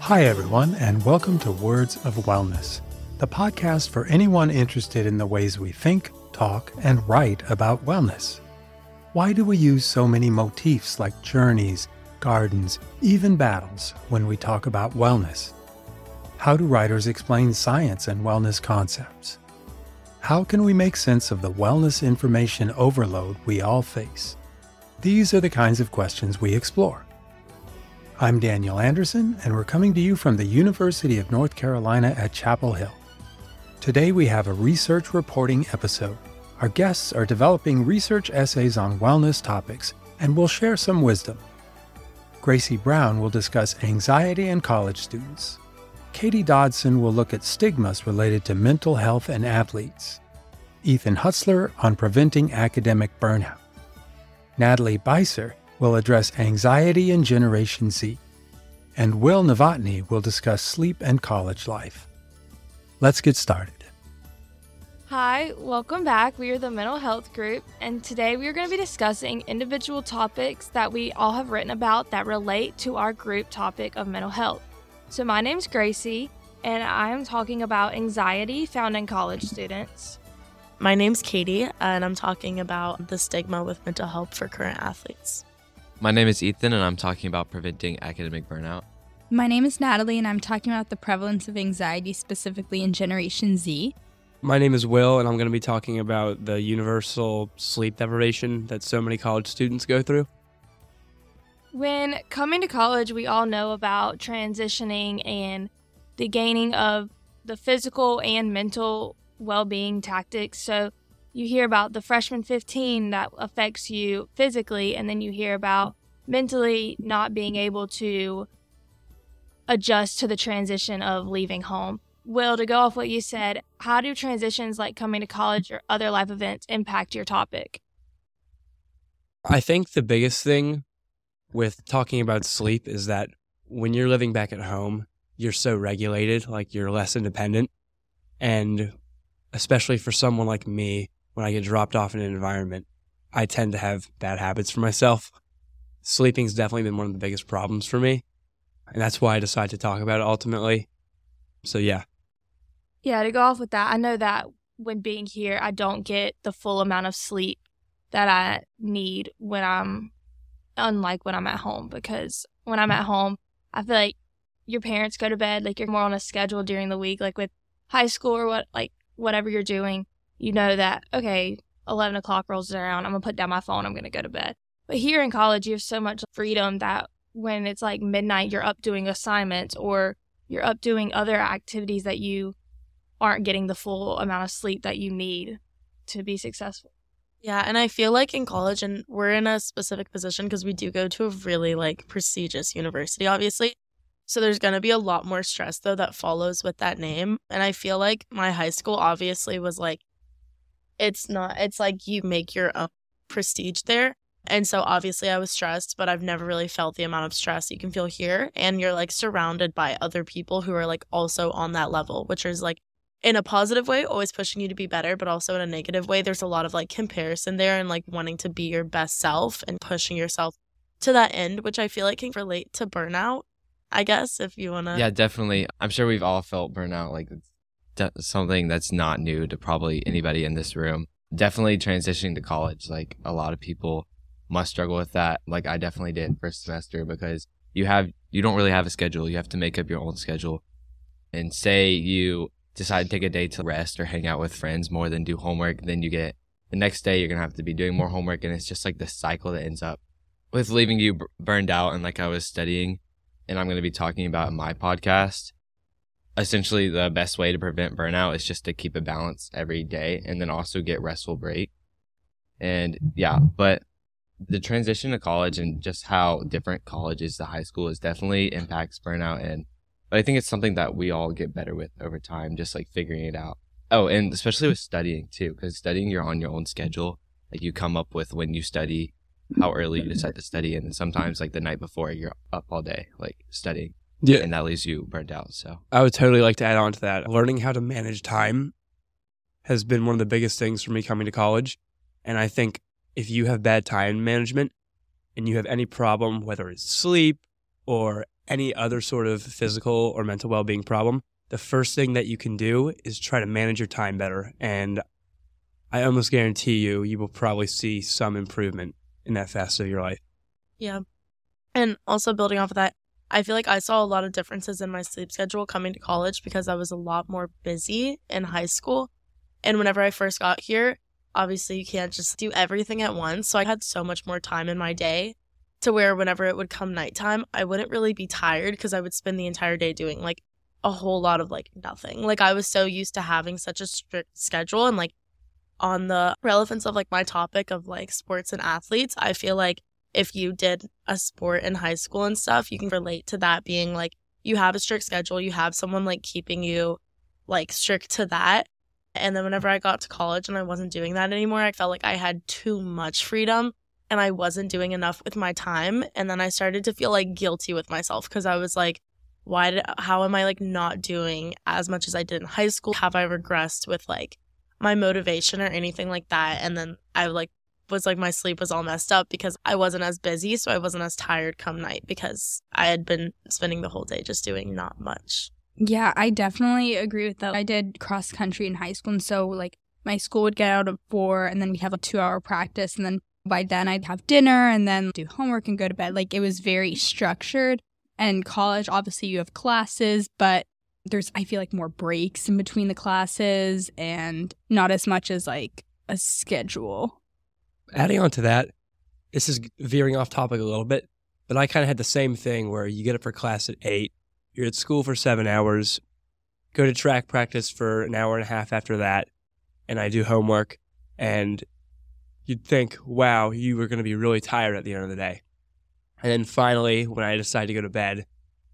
Hi, everyone, and welcome to Words of Wellness, the podcast for anyone interested in the ways we think, talk, and write about wellness. Why do we use so many motifs like journeys, gardens, even battles when we talk about wellness? How do writers explain science and wellness concepts? How can we make sense of the wellness information overload we all face? These are the kinds of questions we explore. I'm Daniel Anderson, and we're coming to you from the University of North Carolina at Chapel Hill. Today we have a research reporting episode. Our guests are developing research essays on wellness topics, and will share some wisdom. Gracie Brown will discuss anxiety in college students. Katie Dodson will look at stigmas related to mental health and athletes. Ethan Hutzler on preventing academic burnout. Natalie Beiser will address anxiety in Generation Z. And Will Novotny will discuss sleep and college life. Let's get started. Hi, welcome back. We are the Mental Health Group, and today we are going to be discussing individual topics that we all have written about that relate to our group topic of mental health. So my name's Gracie, and I am talking about anxiety found in college students. My name's Katie, and I'm talking about the stigma with mental health for current athletes. My name is Ethan, and I'm talking about preventing academic burnout. My name is Natalie, and I'm talking about the prevalence of anxiety specifically in Generation Z. My name is Will, and I'm going to be talking about the universal sleep deprivation that so many college students go through. When coming to college, we all know about transitioning and the gaining of the physical and mental well-being tactics. So you hear about the freshman 15 that affects you physically, and then you hear about mentally not being able to adjust to the transition of leaving home. Will, to go off what you said, how do transitions like coming to college or other life events impact your topic? I think the biggest thing with talking about sleep is that when you're living back at home, you're so regulated, like you're less independent. And especially for someone like me, when I get dropped off in an environment, I tend to have bad habits for myself. Sleeping's definitely been one of the biggest problems for me. And that's why I decided to talk about it ultimately. So yeah. Yeah, to go off with that, I know that when being here, I don't get the full amount of sleep that I need unlike when I'm at home, because when I'm at home, I feel like your parents go to bed, like you're more on a schedule during the week, like with high school or whatever you're doing, you know that, okay, 11 o'clock rolls around, I'm going to put down my phone, I'm going to go to bed. But here in college, you have so much freedom that when it's like midnight, you're up doing assignments or you're up doing other activities that you aren't getting the full amount of sleep that you need to be successful. Yeah, and I feel like in college, and we're in a specific position because we do go to a really prestigious university, obviously. So there's going to be a lot more stress, though, that follows with that name. And I feel like my high school obviously was it's like you make your own prestige there. And so obviously I was stressed, but I've never really felt the amount of stress you can feel here. And you're surrounded by other people who are also on that level, which is in a positive way, always pushing you to be better, but also in a negative way. There's a lot of comparison there and wanting to be your best self and pushing yourself to that end, which I feel can relate to burnout, I guess, if you want to. Yeah, definitely. I'm sure we've all felt burnout. It's something that's not new to probably anybody in this room. Definitely transitioning to college. A lot of people must struggle with that. I definitely did first semester, because you don't really have a schedule. You have to make up your own schedule. And say you decide to take a day to rest or hang out with friends more than do homework, then you get the next day you're going to have to be doing more homework. And it's just this cycle that ends up with leaving you burned out. And I was studying, and I'm going to be talking about in my podcast, essentially the best way to prevent burnout is just to keep a balance every day and then also get restful break. And yeah, but the transition to college and just how different college is to high school is definitely impacts burnout. But I think it's something that we all get better with over time, just figuring it out. Oh, and especially with studying too, because studying, you're on your own schedule. You come up with when you study, how early you decide to study, and sometimes the night before you're up all day studying. Yeah, and that leaves you burnt out. So I would totally like to add on to that. Learning how to manage time has been one of the biggest things for me coming to college. And I think if you have bad time management and you have any problem, whether it's sleep or any other sort of physical or mental well-being problem, the first thing that you can do is try to manage your time better. And I almost guarantee you will probably see some improvement in that facet of your life. Yeah. And also building off of that, I feel like I saw a lot of differences in my sleep schedule coming to college because I was a lot more busy in high school. And whenever I first got here, obviously you can't just do everything at once. So I had so much more time in my day to where whenever it would come nighttime, I wouldn't really be tired because I would spend the entire day doing like a whole lot of like nothing. Like I was so used to having such a strict schedule. And like on the relevance of like my topic of like sports and athletes, I feel like if you did a sport in high school and stuff, you can relate to that being like you have a strict schedule, you have someone like keeping you like strict to that. And then whenever I got to college and I wasn't doing that anymore, I felt like I had too much freedom and I wasn't doing enough with my time. And then I started to feel like guilty with myself because I was like, how am I like not doing as much as I did in high school? Have I regressed with like my motivation or anything like that? And then I like was like my sleep was all messed up because I wasn't as busy, so I wasn't as tired come night because I had been spending the whole day just doing not much. Yeah, I definitely agree with that. I did cross country in high school, and so like my school would get out at 4 and then we'd have a 2-hour practice, and then by then I'd have dinner and then do homework and go to bed. Like it was very structured. And college, obviously you have classes, but there's, I feel like, more breaks in between the classes and not as much as like a schedule. Adding on to that, this is veering off topic a little bit, but I kind of had the same thing where you get up for class at 8, you're at school for 7 hours, go to track practice for an hour and a half after that, and I do homework, and you'd think, wow, you were going to be really tired at the end of the day. And then finally, when I decide to go to bed,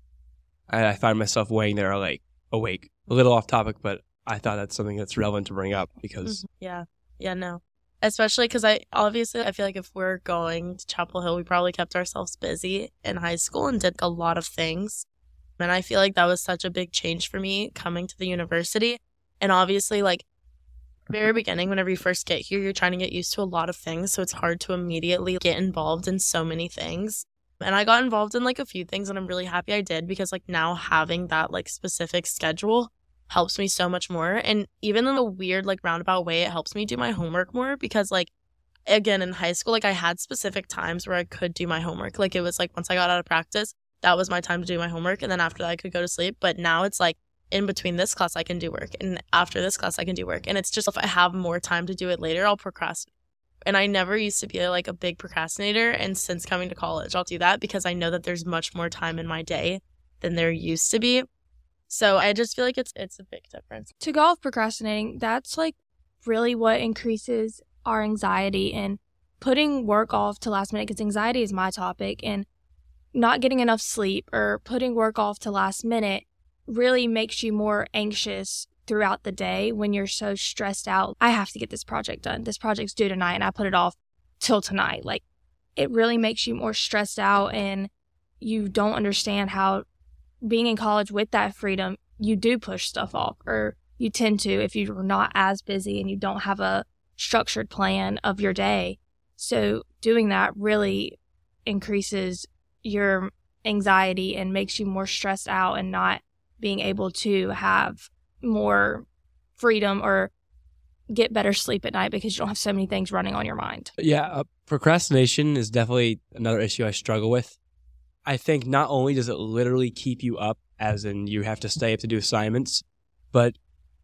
I find myself laying there like awake. A little off topic, but I thought that's something that's relevant to bring up because... Yeah, no. Especially because I feel like if we're going to Chapel Hill, we probably kept ourselves busy in high school and did a lot of things. And I feel like that was such a big change for me coming to the university. And obviously, like, very beginning, whenever you first get here, you're trying to get used to a lot of things. So it's hard to immediately get involved in so many things. And I got involved in like a few things and I'm really happy I did because like now having that like specific schedule helps me so much more. And even in a weird like roundabout way, it helps me do my homework more because like, again, in high school, like I had specific times where I could do my homework. Like it was like once I got out of practice, that was my time to do my homework. And then after that, I could go to sleep. But now it's like in between this class, I can do work. And after this class, I can do work. And it's just if I have more time to do it later, I'll procrastinate. And I never used to be like a big procrastinator. And since coming to college, I'll do that because I know that there's much more time in my day than there used to be. So I just feel like it's a big difference. To go off procrastinating, that's like really what increases our anxiety and putting work off to last minute, because anxiety is my topic, and not getting enough sleep or putting work off to last minute really makes you more anxious throughout the day when you're so stressed out. I have to get this project done. This project's due tonight and I put it off till tonight. Like it really makes you more stressed out and you don't understand how being in college with that freedom, you do push stuff off, or you tend to if you're not as busy and you don't have a structured plan of your day. So doing that really increases your anxiety and makes you more stressed out and not being able to have more freedom or get better sleep at night because you don't have so many things running on your mind. Yeah, procrastination is definitely another issue I struggle with. I think not only does it literally keep you up, as in you have to stay up to do assignments, but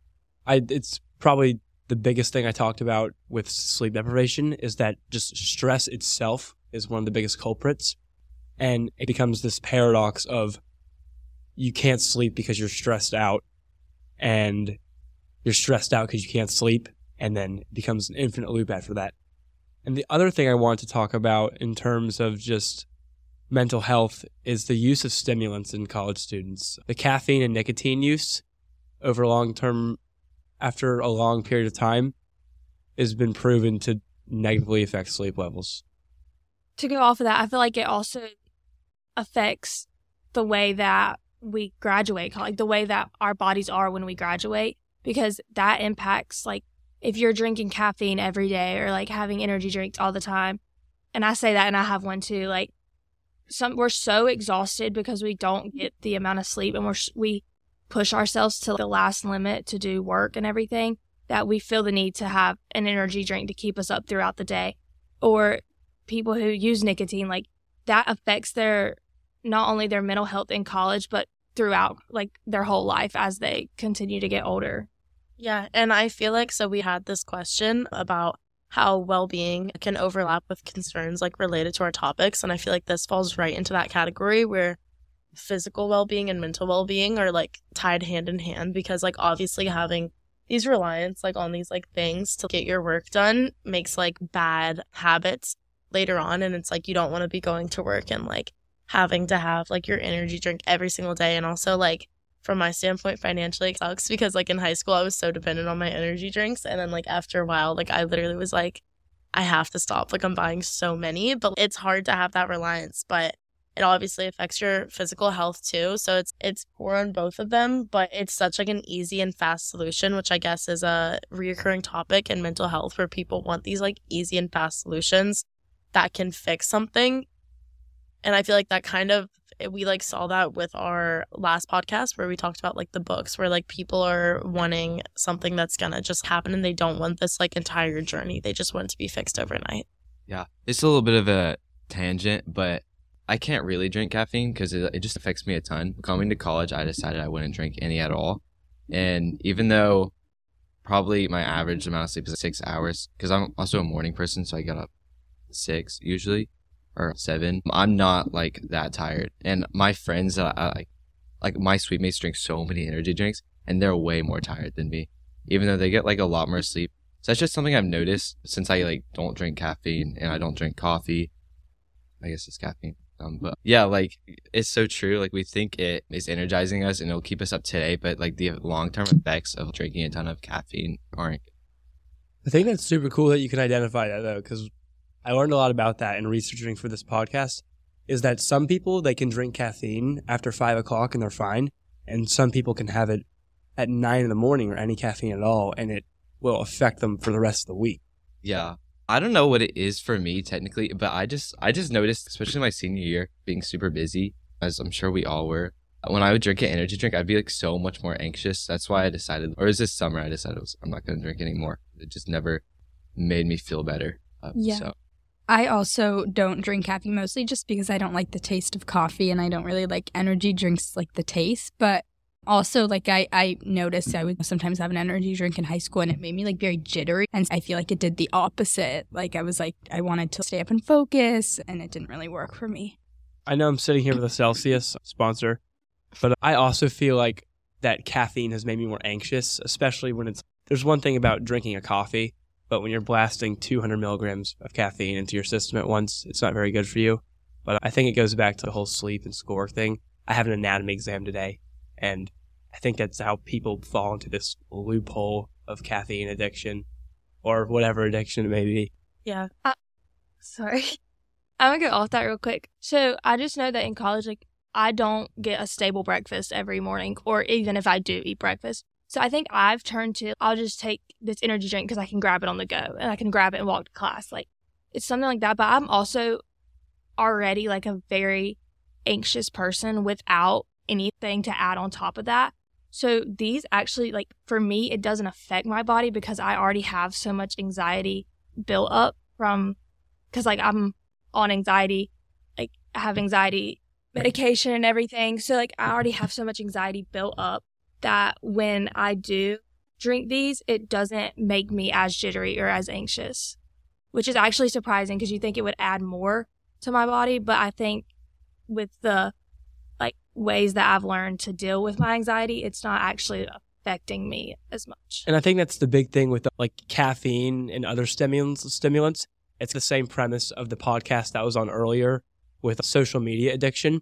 it's probably the biggest thing I talked about with sleep deprivation is that just stress itself is one of the biggest culprits. And it becomes this paradox of you can't sleep because you're stressed out, and you're stressed out because you can't sleep, and then it becomes an infinite loop after that. And the other thing I want to talk about in terms of just mental health is the use of stimulants in college students. The caffeine and nicotine use over after a long period of time has been proven to negatively affect sleep levels. To go off of that, I feel like it also affects the way that we graduate, like the way that our bodies are when we graduate, because that impacts, like, if you're drinking caffeine every day or like having energy drinks all the time, and I say that and I have one too, like we're so exhausted because we don't get the amount of sleep, and we push ourselves to the last limit to do work and everything, that we feel the need to have an energy drink to keep us up throughout the day. Or people who use nicotine, like that affects not only their mental health in college, but throughout like their whole life as they continue to get older. Yeah, and I feel like, so we had this question about how well-being can overlap with concerns like related to our topics, and I feel like this falls right into that category where physical well-being and mental well-being are like tied hand in hand, because like obviously having these reliance like on these like things to get your work done makes like bad habits later on, and it's like you don't want to be going to work and like having to have like your energy drink every single day. And also like from my standpoint, financially it sucks, because like in high school I was so dependent on my energy drinks, and then like after a while like I literally was like, I have to stop, like I'm buying so many. But it's hard to have that reliance, but it obviously affects your physical health too, so it's poor on both of them. But it's such like an easy and fast solution, which I guess is a reoccurring topic in mental health, where people want these like easy and fast solutions that can fix something. And I feel like that kind of, we like saw that with our last podcast where we talked about like the books, where like people are wanting something that's gonna just happen, and they don't want this like entire journey. They just want it to be fixed overnight. Yeah, it's a little bit of a tangent, but I can't really drink caffeine because it just affects me a ton. Coming to college, I decided I wouldn't drink any at all. And even though probably my average amount of sleep is 6 hours, because I'm also a morning person, so I get up 6 usually, or 7. I'm not like that tired. And my friends, like my suite mates drink so many energy drinks, and they're way more tired than me, even though they get like a lot more sleep. So that's just something I've noticed since I like don't drink caffeine and I don't drink coffee. I guess it's caffeine. But yeah, like it's so true. Like we think it is energizing us and it'll keep us up today, but like the long-term effects of drinking a ton of caffeine aren't. I think that's super cool that you can identify that, though, because I learned a lot about that in researching for this podcast, is that some people, they can drink caffeine after 5 o'clock and they're fine, and some people can have it at 9 in the morning or any caffeine at all, and it will affect them for the rest of the week. Yeah. I don't know what it is for me technically, but I just noticed, especially my senior year, being super busy, as I'm sure we all were. When I would drink an energy drink, I'd be like so much more anxious. That's why I decided, or is this summer, I decided I'm not going to drink anymore. It just never made me feel better. So. I also don't drink caffeine, mostly just because I don't like the taste of coffee, and I don't really like energy drinks like the taste. But also, like, I noticed I would sometimes have an energy drink in high school, and it made me, like, very jittery. And I feel like it did the opposite. Like, I was, like, I wanted to stay up and focus, and it didn't really work for me. I know I'm sitting here with a Celsius sponsor, but I also feel like that caffeine has made me more anxious, especially when there's one thing about drinking a coffee, but when you're blasting 200 milligrams of caffeine into your system at once, it's not very good for you. But I think it goes back to the whole sleep and schoolwork thing. I have an anatomy exam today, and I think that's how people fall into this loophole of caffeine addiction, or whatever addiction it may be. Yeah. Sorry. I'm going to go off that real quick. So I just know that in college, like, I don't get a stable breakfast every morning, or even if I do eat breakfast. So I think I've turned to, I'll just take this energy drink because I can grab it on the go, and I can grab it and walk to class. Like, it's something like that. But I'm also already like a very anxious person without anything to add on top of that. So these actually, like, for me, it doesn't affect my body because I already have so much anxiety built up because, like, I'm on anxiety, like, I have anxiety medication and everything. So, like, I already have so much anxiety built up that when I do drink these, it doesn't make me as jittery or as anxious, which is actually surprising because you think it would add more to my body. But I think with the ways that I've learned to deal with my anxiety, it's not actually affecting me as much. And I think that's the big thing with like caffeine and other stimulants. It's the same premise of the podcast that was on earlier with social media addiction.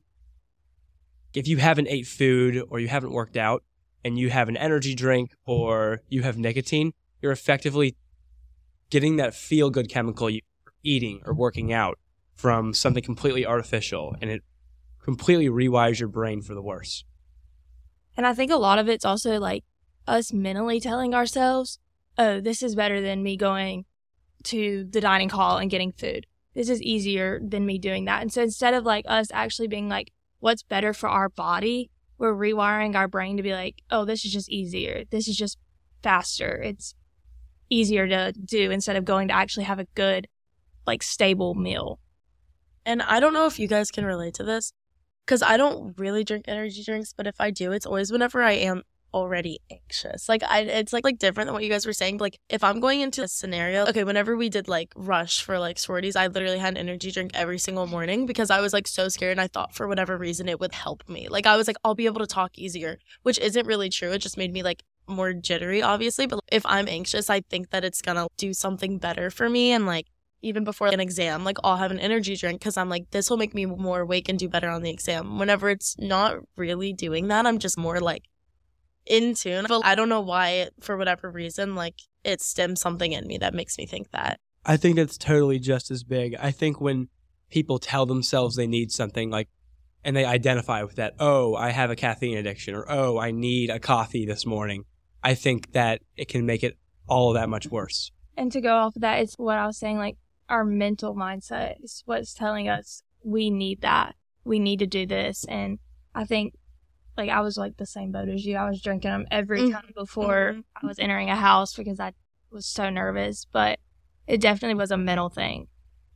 If you haven't ate food or you haven't worked out and you have an energy drink or you have nicotine, you're effectively getting that feel-good chemical you're eating or working out from something completely artificial, and it completely rewires your brain for the worse. And I think a lot of it's also like us mentally telling ourselves, oh, this is better than me going to the dining hall and getting food. this is easier than me doing that. And so instead of like us actually being like, what's better for our body, we're rewiring our brain to be like, oh, this is just easier. This is just faster. It's easier to do instead of going to actually have a good, like, stable meal. And I don't know if you guys can relate to this, because I don't really drink energy drinks, but if I do, it's always whenever I am already anxious. Like, it's like different than what you guys were saying. But, like, if I'm going into a scenario, okay, whenever we did like rush for like sororities, I literally had an energy drink every single morning because I was like so scared, and I thought for whatever reason it would help me. Like, I was like, I'll be able to talk easier, which isn't really true. It just made me like more jittery, obviously. But if I'm anxious, I think that it's gonna do something better for me. And like, even before an exam, like, I'll have an energy drink because I'm like, this will make me more awake and do better on the exam. Whenever it's not really doing that, I'm just more like in tune. But I don't know why, for whatever reason, like, it stems something in me that makes me think that. I think it's totally just as big. I think when people tell themselves they need something, like, and they identify with that, oh, I have a caffeine addiction, or oh, I need a coffee this morning, I think that it can make it all that much worse. And to go off of that, it's what I was saying, like, our mental mindset is what's telling us we need that. We need to do this. And I think, like, I was like the same boat as you. I was drinking them every time before I was entering a house because I was so nervous. But it definitely was a mental thing.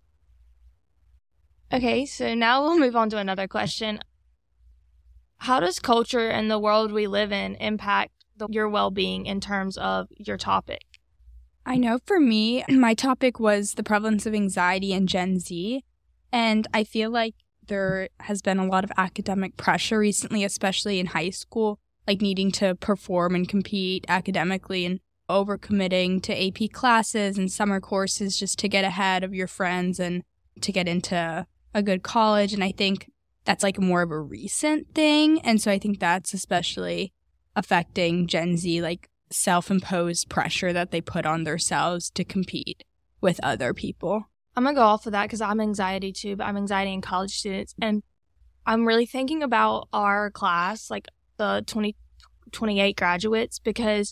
Okay, so now we'll move on to another question. How does culture and the world we live in impact your well-being in terms of your topic? I know for me, my topic was the prevalence of anxiety in Gen Z, and I feel like there has been a lot of academic pressure recently, especially in high school, like needing to perform and compete academically and overcommitting to AP classes and summer courses just to get ahead of your friends and to get into a good college. And I think that's like more of a recent thing, and so I think that's especially affecting Gen Z, like self-imposed pressure that they put on themselves to compete with other people. I'm going to go off of that because I'm anxiety too, but I'm anxiety in college students. And I'm really thinking about our class, like the 2028 graduates, because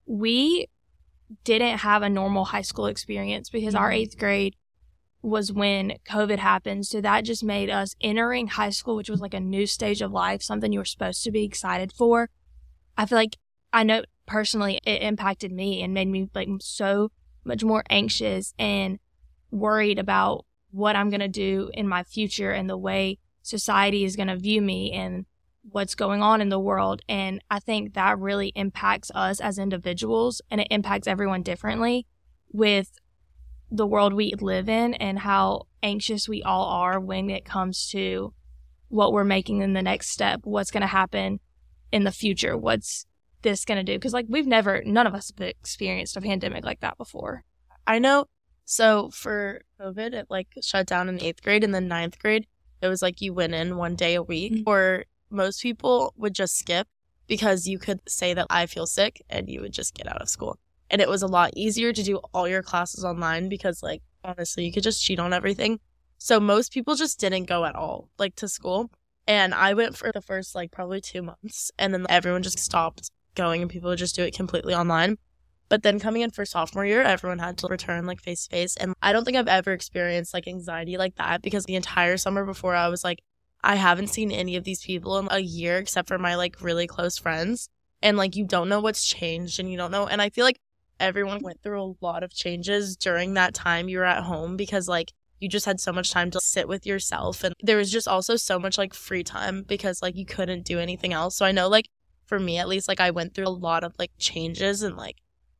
we didn't have a normal high school experience because our 8th grade was when COVID happened. So that just made us entering high school, which was like a new stage of life, something you were supposed to be excited for. I feel like, I know personally it impacted me and made me like so much more anxious and worried about what I'm going to do in my future and the way society is going to view me and what's going on in the world. And I think that really impacts us as individuals, and it impacts everyone differently with the world we live in and how anxious we all are when it comes to what we're making in the next step, what's going to happen in the future, what's this going to do? Because like none of us have experienced a pandemic like that before. I know. So for COVID, it like shut down in 8th grade, and then 9th grade, it was like you went in one day a week, or most people would just skip because you could say that I feel sick and you would just get out of school. And it was a lot easier to do all your classes online because, like, honestly, you could just cheat on everything. So most people just didn't go at all, like, to school. And I went for the first, like, probably 2 months, and then everyone just stopped going and people would just do it completely online. But then coming in for sophomore year, everyone had to return like face to face. And I don't think I've ever experienced like anxiety like that, because the entire summer before, I was like, I haven't seen any of these people in a year except for my like really close friends. And like, you don't know what's changed, and you don't know. And I feel like everyone went through a lot of changes during that time you were at home, because like you just had so much time to sit with yourself. And there was just also so much like free time because like you couldn't do anything else. So I know like for me at least, like I went through a lot of like changes, and like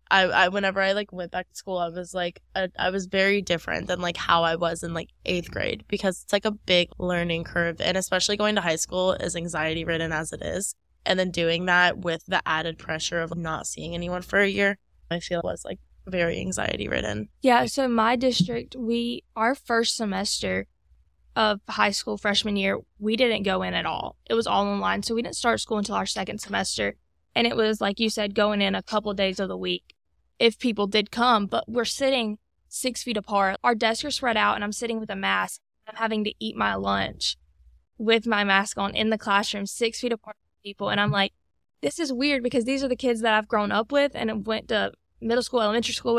I whenever I like went back to school, I was like I was very different than like how I was in like 8th grade, because it's like a big learning curve, and especially going to high school, as anxiety ridden as it is, and then doing that with the added pressure of not seeing anyone for a year, I feel it was like very anxiety ridden. Yeah, so my district, our first semester of high school freshman year, we didn't go in at all. It was all online, so we didn't start school until our second semester. And it was, like you said, going in a couple of days of the week if people did come. But we're sitting 6 feet apart. Our desks are spread out, and I'm sitting with a mask. I'm having to eat my lunch with my mask on in the classroom, 6 feet apart from people. And I'm like, this is weird, because these are the kids that I've grown up with and went to middle school, elementary school with,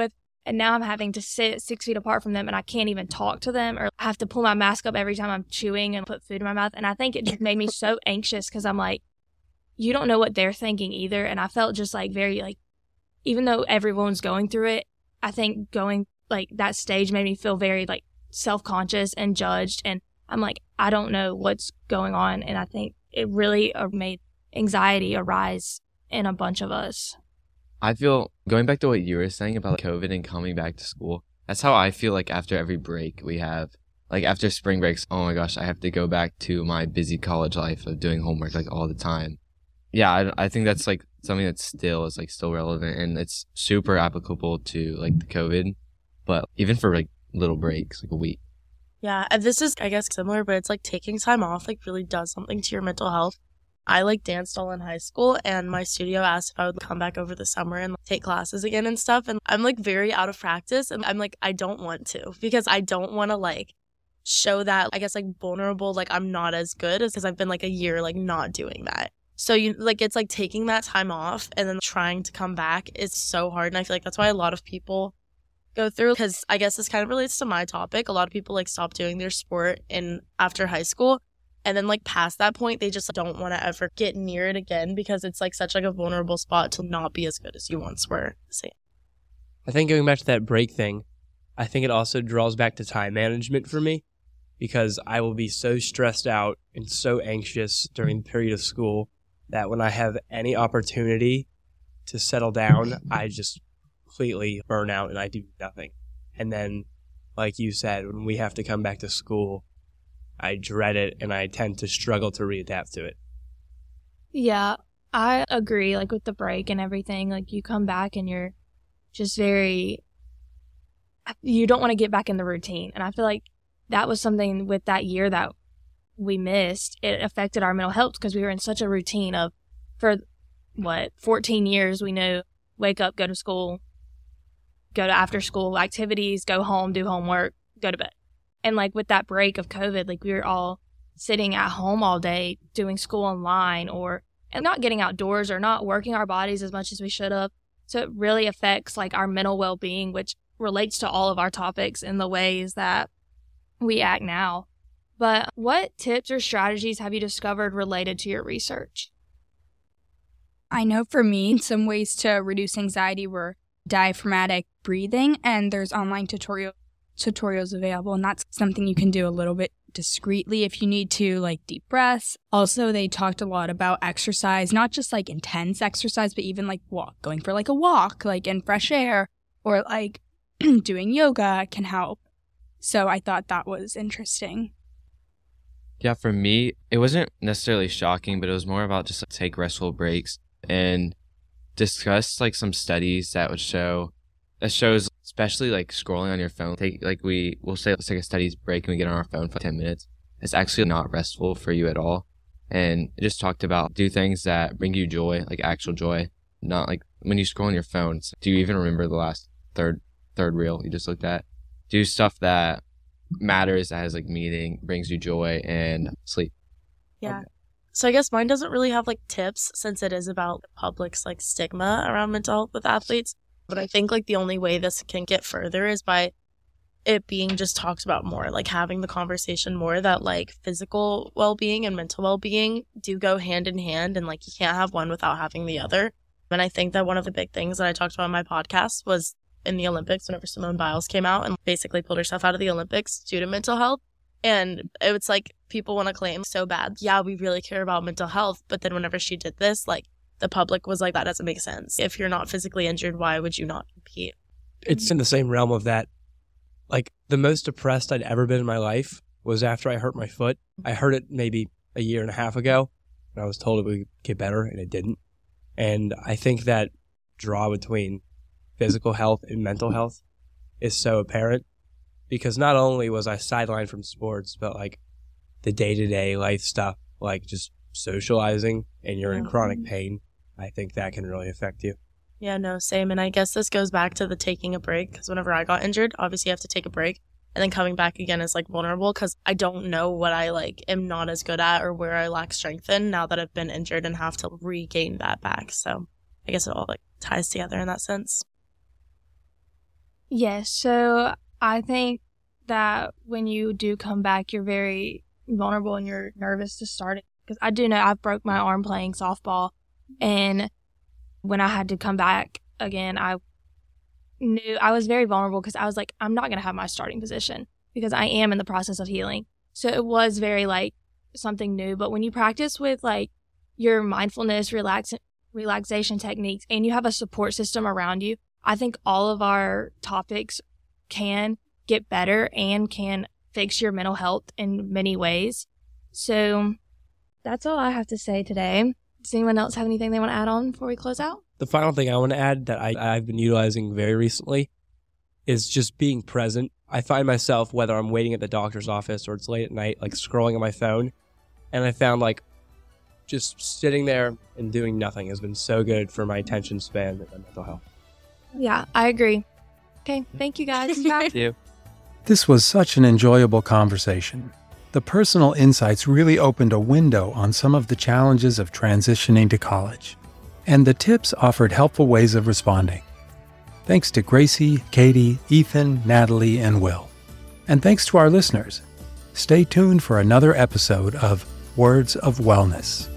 And now I'm having to sit 6 feet apart from them and I can't even talk to them, or I have to pull my mask up every time I'm chewing and put food in my mouth. And I think it just made me so anxious because I'm like, you don't know what they're thinking either. And I felt just like very like, even though everyone's going through it, I think going like that stage made me feel very like self-conscious and judged. And I'm like, I don't know what's going on. And I think it really made anxiety arise in a bunch of us. I feel, going back to what you were saying about COVID and coming back to school, that's how I feel like after every break we have. Like after spring breaks, oh my gosh, I have to go back to my busy college life of doing homework like all the time. Yeah, I think that's like something that still is like still relevant, and it's super applicable to like the COVID, but even for like little breaks, like a week. Yeah, and this is, I guess, similar, but it's like taking time off like really does something to your mental health. I like danced all in high school, and my studio asked if I would come back over the summer and take classes again and stuff. And I'm like very out of practice, and I'm like, I don't want to, because I don't want to like show that, I guess, like vulnerable, like I'm not as good as, because I've been like a year like not doing that. So you like, it's like taking that time off and then trying to come back is so hard. And I feel like that's why a lot of people go through, because I guess this kind of relates to my topic. A lot of people like stop doing their sport in after high school. And then like past that point, they just don't want to ever get near it again, because it's like such like a vulnerable spot to not be as good as you once were. I think going back to that break thing, I think it also draws back to time management for me, because I will be so stressed out and so anxious during the period of school that when I have any opportunity to settle down, I just completely burn out and I do nothing. And then, like you said, when we have to come back to school, I dread it and I tend to struggle to readapt to it. Yeah, I agree, like with the break and everything, like you come back and you're just you don't want to get back in the routine. And I feel like that was something with that year that we missed. It affected our mental health because we were in such a routine of, for 14 years, we knew wake up, go to school, go to after school activities, go home, do homework, go to bed. And like with that break of COVID, like we were all sitting at home all day doing school online and not getting outdoors or not working our bodies as much as we should have. So it really affects like our mental well-being, which relates to all of our topics in the ways that we act now. But what tips or strategies have you discovered related to your research? I know for me, some ways to reduce anxiety were diaphragmatic breathing, and there's online tutorials available, and that's something you can do a little bit discreetly if you need to, like deep breaths. Also, they talked a lot about exercise, not just like intense exercise, but even like going for like a walk, like in fresh air, or like doing yoga can help. So I thought that was interesting. Yeah, for me, it wasn't necessarily shocking, but it was more about just take restful breaks and discuss like some studies that shows, especially like scrolling on your phone. We'll say let's take a studies break and we get on our phone for 10 minutes. It's actually not restful for you at all. And it just talked about do things that bring you joy, like actual joy, not like when you scroll on your phone. Do you even remember the last third reel you just looked at? Do stuff that matters, that has like meaning, brings you joy, and sleep. Yeah. Okay. So I guess mine doesn't really have like tips, since it is about the public's like stigma around mental health with athletes. But I think like the only way this can get further is by it being just talked about more, like having the conversation more that like physical well-being and mental well-being do go hand in hand, and like you can't have one without having the other. And I think that one of the big things that I talked about in my podcast was in the Olympics, whenever Simone Biles came out and basically pulled herself out of the Olympics due to mental health. And it's like people want to claim so bad, yeah, we really care about mental health. But then whenever she did this, like the public was like, that doesn't make sense. If you're not physically injured, why would you not compete? It's in the same realm of that. Like the most depressed I'd ever been in my life was after I hurt my foot. I hurt it maybe a year and a half ago, and I was told it would get better, and it didn't. And I think that draw between physical health and mental health is so apparent, because not only was I sidelined from sports, but like the day-to-day life stuff, like just socializing, and you're in chronic pain, I think that can really affect you. Yeah, no, same. And I guess this goes back to the taking a break, because whenever I got injured, obviously you have to take a break, and then coming back again is like vulnerable, because I don't know what I like am not as good at or where I lack strength in now that I've been injured and have to regain that back. So I guess it all like ties together in that sense. Yes. So I think that when you do come back, you're very vulnerable and you're nervous to start it. Because I do know I broke my arm playing softball. And when I had to come back again, I knew I was very vulnerable because I was like, I'm not going to have my starting position because I am in the process of healing. So it was very like something new. But when you practice with like your mindfulness, relaxation techniques, and you have a support system around you, I think all of our topics can get better and can fix your mental health in many ways. So that's all I have to say today. Does anyone else have anything they want to add on before we close out? The final thing I want to add that I've been utilizing very recently is just being present. I find myself, whether I'm waiting at the doctor's office or it's late at night, like scrolling on my phone. And I found like just sitting there and doing nothing has been so good for my attention span and my mental health. Yeah, I agree. Okay, thank you guys. Thank you. This was such an enjoyable conversation. The personal insights really opened a window on some of the challenges of transitioning to college, and the tips offered helpful ways of responding. Thanks to Gracie, Katie, Ethan, Natalie, and Will. And thanks to our listeners. Stay tuned for another episode of Words of Wellness.